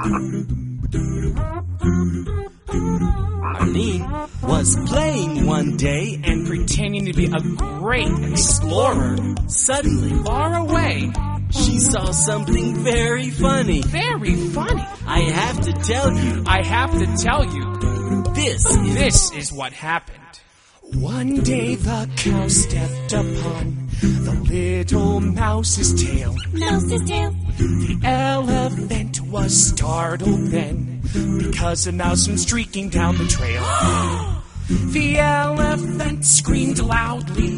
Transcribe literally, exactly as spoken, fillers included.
Arlene was playing one day and pretending to be a great explorer. Suddenly, Far away. she saw something very funny. Very funny. I have to tell you, I have to tell you, this is... this is what happened. One day the cow stepped upon the little mouse's tail. Mouse's tail. The elephant was startled then, because a mouse went streaking down the trail. The elephant screamed loudly.